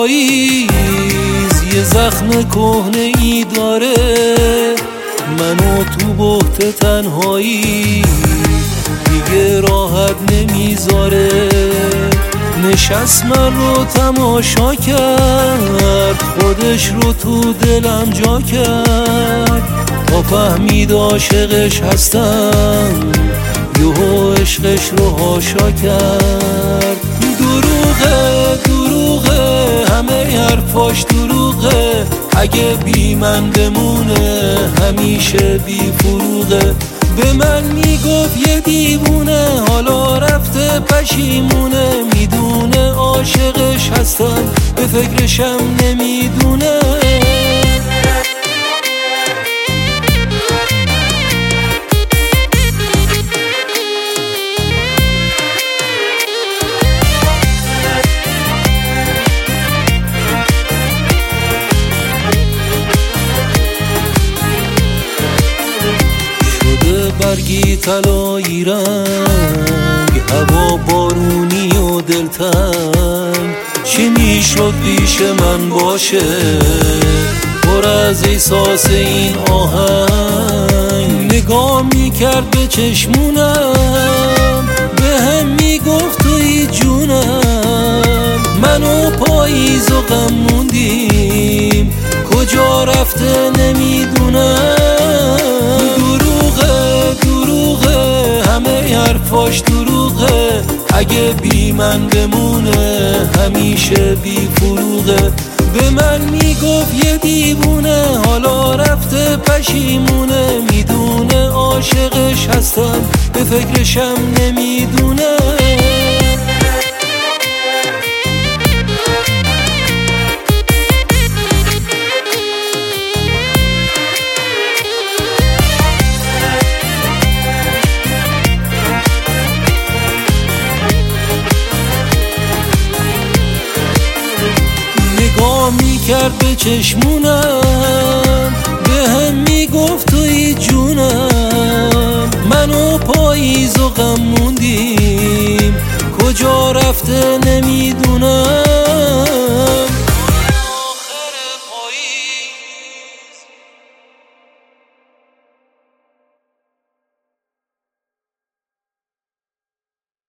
پاییز یه زخم کهنه ای داره، منو تو بهت تنهایی دیگه راحت نمیذاره. نشست من رو تماشا کرد، خودش رو تو دلم جا کرد، تا فهمید عاشقش هستم یهو عشقش رو هاشا کرد. دروغه دروغه همه حرفاش دروغه، اگه بی من بمونه همیشه بی فروغه. به من میگفت یه دیوونه، حالا رفته پشیمونه، میدونه عاشقش هستم به فکرشم نمیدونه. برگی طلایی رنگ، هوا بارونی و دلتنگ، چی میشد پیش من باشه پر از احساس این آهنگ. نگاه میکرد به چشمونم، به هم میگفت توی جونم، منو پاییز و غم موندیم کجا رفته نمیدونم. همه حرفاش دروغه، اگه بی من بمونه همیشه بی فروغه. به من میگفت یه دیوونه، حالا رفته پشیمونه، میدونه عاشقش هستم به فکرشم نمیدونه. نگاه میکرد به چشمونم، به هم میگفت توی جونم، منو پاییز و غم موندیم کجا رفته نمیدونم.